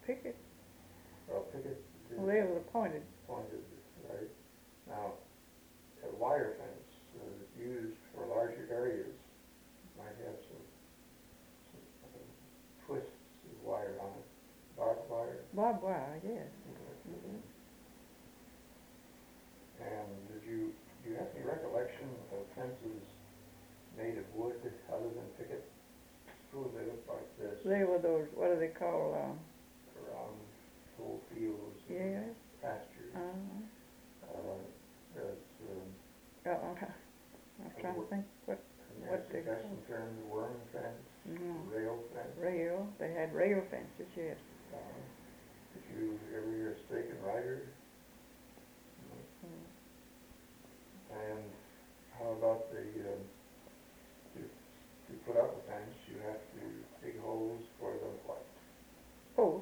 picket. Well, picket is Well, they were pointed. pointed, right? Now, a wire fence used for larger areas might have some twists of wire on it. Barbed wire. Barbed wire, yes. Mm-hmm. And do you have any recollection of fences made of wood other than picket? Suppose they look like this. They were those, what do they call, Around full fields and yes. pastures. I'm trying to think what they That's call in terms of worm fence, rail fence. Rail. They had rail fences, yes. Did you ever hear of stake and rider? And how about to put up a fence, you have to dig holes for the what? Post.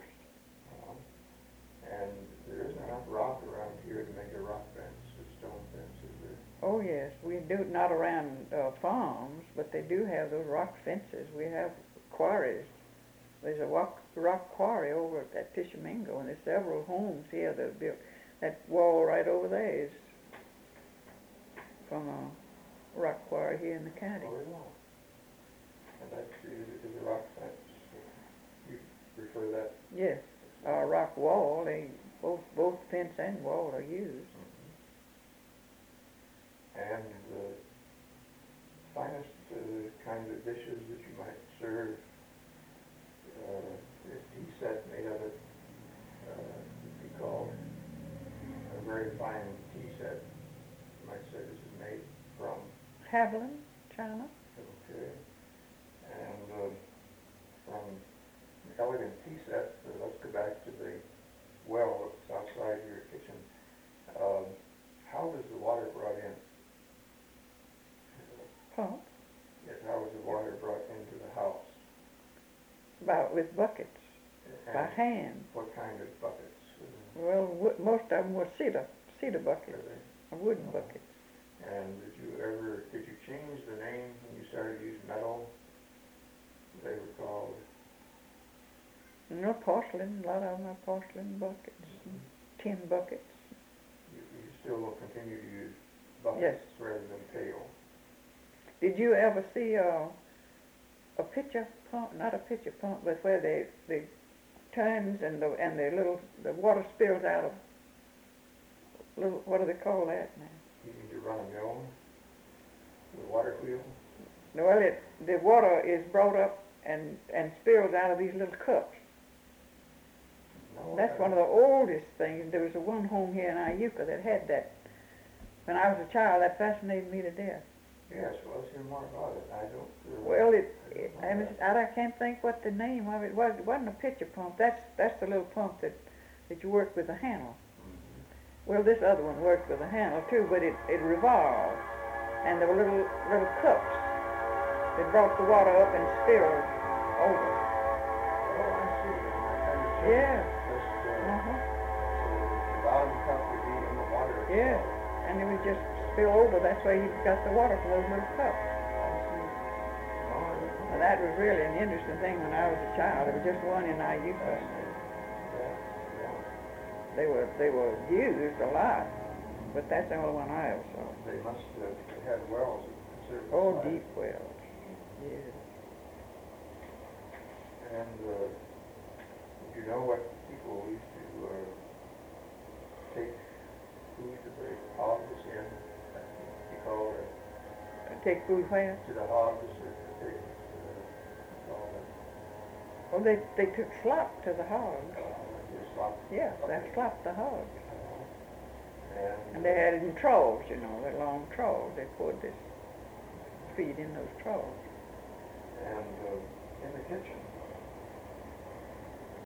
And there isn't enough rock around here to make a rock fence, a stone fence, is there? Oh yes, we do it not around farms, but they do have those rock fences. We have quarries. There's a rock quarry over at Tishomingo, and there's several homes here that are built. That wall right over there is from a rock quarry here in the county. Oh, yeah. And that is a rock fence. You refer that? Yes, a rock wall. They both fence and wall are used. And the finest kind of dishes that you might serve, this tea set made of it, would be called a very fine tea set. You might say this is made from Haviland, China. Okay. And from an elegant tea set, let's go back to the well that's outside your kitchen. How was the water brought in? Pump. Yes, how was the water brought into the house? With buckets, by hand. What kind of buckets? Well, most of them were cedar buckets, wooden buckets. And did you change the name when you started to use metal? They were called? No, porcelain. A lot of them are porcelain buckets, tin buckets. You still will continue to use buckets yes. rather than pail. Did you ever see a pitcher pump? Not a pitcher pump, but where they turns and the water spills out of little. What do they call that now? You need to run a mill with a water wheel. Well, the water is brought up and spills out of these little cups. No, That's one of the oldest things. There was one home here in Iuka that had that. When I was a child, that fascinated me to death. Yes, well, let's hear more about it. I don't. Well, I can't think what the name of it was. It wasn't a pitcher pump. That's the little pump that you work with a handle. Well, this other one worked with a handle too, but it revolved, and there were little cups that brought the water up and spilled over. Oh, I see. Yeah. So the bottom cup would be in the water. Yeah, and it would just spill over. That's why you got the water from those little cups. Now, that was really an interesting thing when I was a child. There was just one in Iuka. They were used a lot, but that's the only one I ever saw. They must have had wells of considerable Oh, size. deep wells. Yeah. And you know what people used to take food to the hogs in? You call it Take food where? to the hogs, or take call it Oh, they took slop to the hogs. slop. Yeah, they slopped the hogs. And And they had it in troughs, you know, the long troughs. They poured this feed in those troughs. And in the kitchen,